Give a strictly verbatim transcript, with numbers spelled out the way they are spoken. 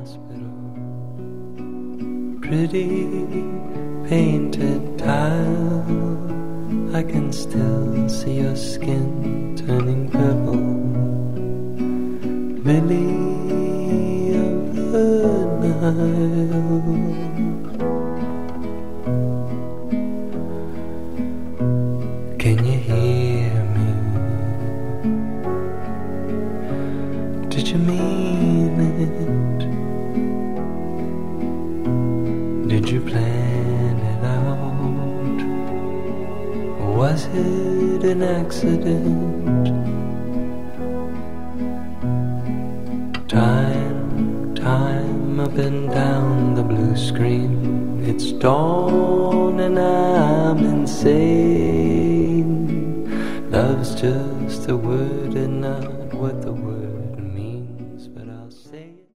hospital. Pretty painted tile, I can still see your skin turning purple. Lily of the Nile. Can you hear me? Did you mean it? Did you plan it out? Was it an accident? Time, time up and down the blue screen. It's dawn and I'm insane. Love's just a word and not what the word